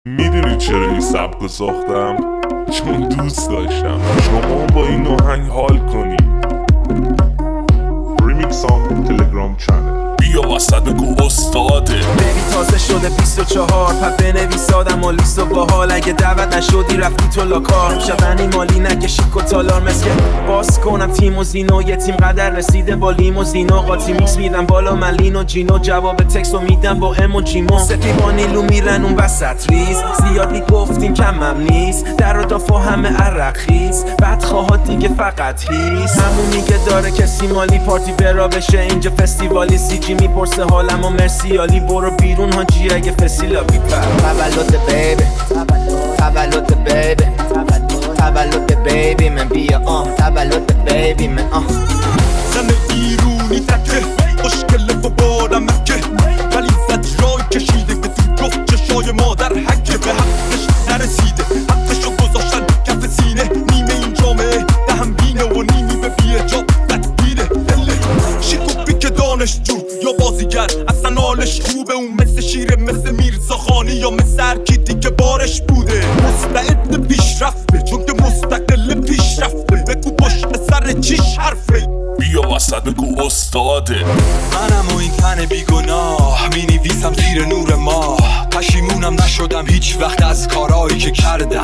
میدونی چرا این سبکو ساختم؟ چون دوست داشتم شما با این آهنگ حال کنی. ریمیکس آن تلگرام چنل. بیا وسط بگو استاده. بیبی تازه شده 24 پس بنویس آدم و لیست و باحال. اگه دعوت نشدی رفتی تو لاکار. شبنی مالی نکشی کتالار مسکه باز کنم تیم و زینو. یه تیم قدر رسیده با لیموزینو. قاطی میکس میدم بالا من لین و جینو. جواب تکس رو میدم با ام و جیمو. سپی با نیلو میرن اون وسط ریز. زیادی گفتیم کمم نیست. در و دافا همه عرق خیز. بدخواهات دیگه فقط هیست. همونی که داره کسی مالی پارتی برا بشه اینجا فستیوالی. سی جی میپرسه حالم و مرسیالی. برو بیرون هاجی اگه فسیلا بیپر. تولد بیبی تولد بیبی تولد بیبی من بیا تولد بیبی من زن ایرونی تکه مشکل و بارم مکه ولی زد رای کشیده که تو گفت چشای مادر حکه. به حقش نرسیده حقشو گذاشتن کف سینه. نیمه این جامعه دهم بینه و نیمی به بیجاب بدبینه. دله شکوفی که دانشجو یا بازیگر اصلا حالش خوبه. اون مثل شیره مثل میرزاخانی یا مثل ارکیدی که بارش بوده. مستعد پیشرفته چون که مستقل پیشرفته. بگو پشت سر چیش حرفه. بیا وسط بگو استاده. منم و این تن بیگناه می نویسم زیر نور ماه. پشیمونم نشدم هیچ وقت از کارهایی که کردم.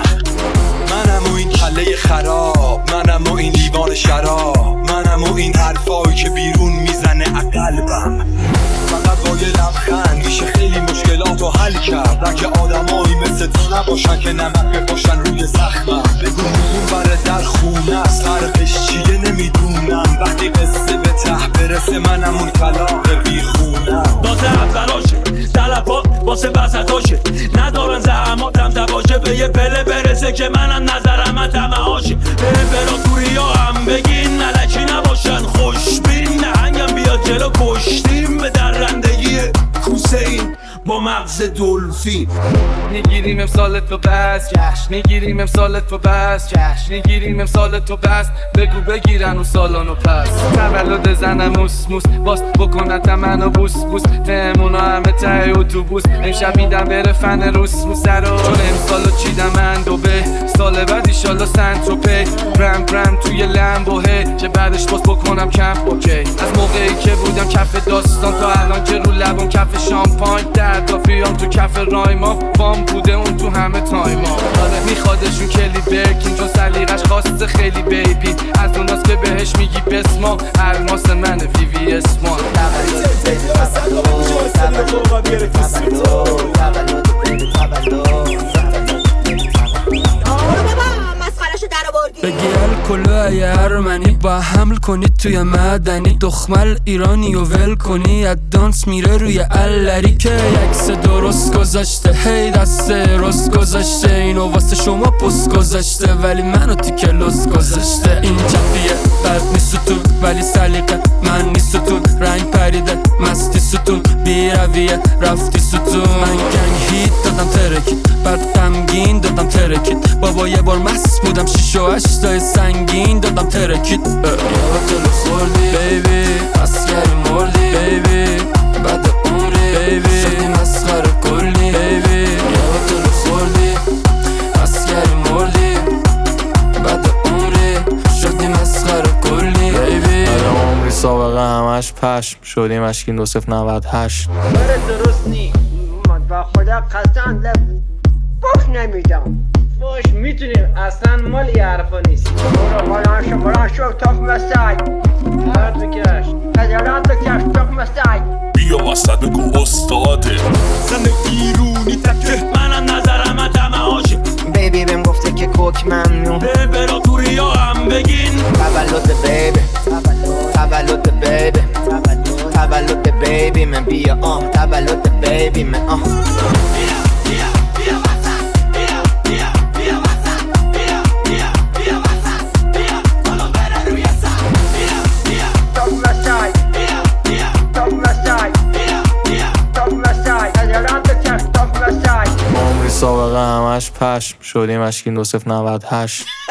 منم و این کله خراب. منم و این لیوان شراب. منم و این حرفایی که بیرون میزنه از قلبم. فقط با یه لبخند میشه خیلی مشکلاتو حل کرد. اگه آدمایی مثل تو نباشن که نمک بپاشن روی زخمم. بگو اون بره در خونه است فرقش چیه نمیدونم. وقتی قصه به ته برسه منم اون کلاغ بیخونم. واسه اولاشه طلبات واسه وسطاشه. ندارن زحماتم تباشه. به یه پله برسه که منم نظرم طمعاشه. به امپراتوری ها هم بگین ملکی نباشن خوشبین. نهنگم بیاد جلو کشتیم به درندگی حسین با مغز دلفین. میگیریم امسال تو بس میگیریم امسال تو بس میگیریم امسال تو بس. بگو بگیرن اون سالانو پس. تولد زنم موس موس باس بکنن تمنو بوس بوس. تهمونا همه ته اتوبوس. امشب میدم بره فن روس موسه رو. چون امسالو چیدم من دوبه. سال بعد ایشالا سنتروپه. برم برم توی لمبوهه که بعدش باز بکنم کمپ اوکی. از موقعی که بودم کف داستان تا الان که رو لبم کف شامپاین. دافیام تو کف رایما. فام بوده اون تو همه تایما. آره میخوادشون کلی برکین چون سلیقش خواسته خیلی بیبی. از اوناست که بهش میگی بسما. الماس من وی وی اسمان. بگی الکل ارمنی با حمل کنی توی مدنی. دخمل ایرانی و ول کنی از دانس میره روی الری. که یکس درست گذاشته هی دست رست گذاشته. اینو واسه شما پست گذاشته ولی منو تیکه لست گذاشته. این جدیه بد نیست ستون ولی سلیقه من نیست ستون. رنگ پریده مستی ستون بی رویه رفتی ستون. من گنگ هیت دادم ترکید بعد غمگین دادم ترکید. بابا یه بار مست بودم 6 و 8 تای سنگین دادم ترکید. یه هتل خوردی بیبی اسکری مردی بیبی بعد عمری بیبی شدی مسخره کلی بیبی. یه هتل خوردی اسکری مردی بعد عمری شدی مسخره کلی بیبی. بعد عمری سابقه همش پشم شدیم اشکین 2098. درست نی با خدا قسم بخش نمیدم. فوش میتونیم اصلا مال یه حرفا نیست. بران شو تاک مسای هردو کش هدران تو کش تاک مسای. بیا وسط بگو استاده. زن ایرونی تکه منم نظرم طمعاشه. بیبی بهم گفته که کوک ممنون. به امپراتوری ها هم بگین تولد بیبی تولد بیبی تولد بیبی من بیا تولد بیبی من عمری سابقه همش پشم شدیم اشکین 2098.